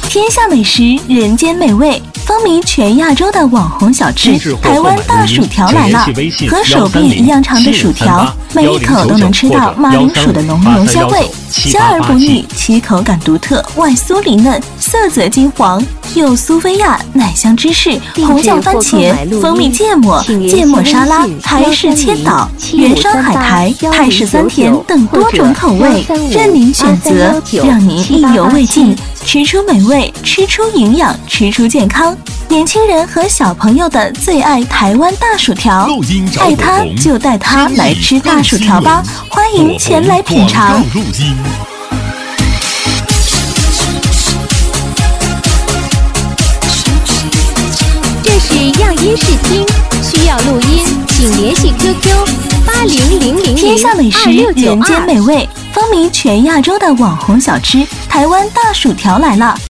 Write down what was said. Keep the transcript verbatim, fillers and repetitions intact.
天下美食，人间美味，风靡全亚洲的网红小吃——台湾大薯条来了！和手臂一样长的薯条，每一口都能吃到马铃薯的浓浓香味，香而不腻，其口感独特，外酥里嫩，色泽金黄，有苏菲亚、奶香芝士、红酱番茄、蜂蜜芥末、芥末沙拉、台式千岛、原生海苔、泰式酸甜等多种口味，任您选择，让您意犹未尽。吃出美味，吃出营养，吃出健康。年轻人和小朋友的最爱台湾大薯条，爱它就带它来吃大薯条吧！欢迎前来品尝。 这是样音视听，需要录音，请联系 Q Q 八零零零天下美食，人间美味，风靡全亚洲的网红小吃——台湾大薯条来了！